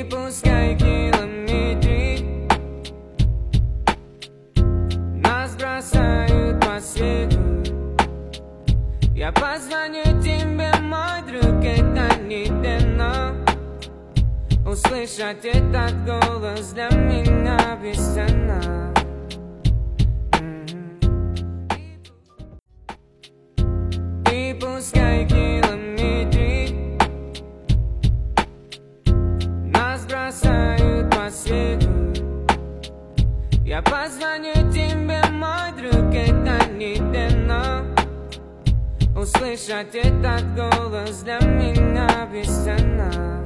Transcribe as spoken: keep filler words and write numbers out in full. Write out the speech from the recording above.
пускай километры нас бросают по свету. Я позвоню тебе, мой друг, это не дано. Услышать этот голос для меня бесценно. И пускай километры нас бросают по свету. Я позвоню тебе, мой друг, это не дано. Услышать этот голос для меня бесценно.